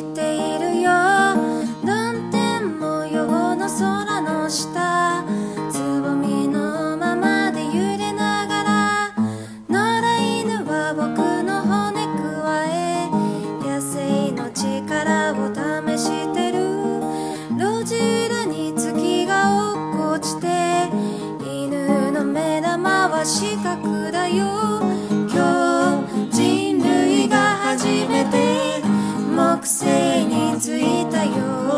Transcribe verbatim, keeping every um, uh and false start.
しているよ。曇天模様の空の下、つぼみのままで揺れながら、野良犬は僕の骨くわえ、野生の力を試してる。路地裏に月が落っこちて、犬の目玉は四角だよ。今日人類が初めて木星に着いたよ。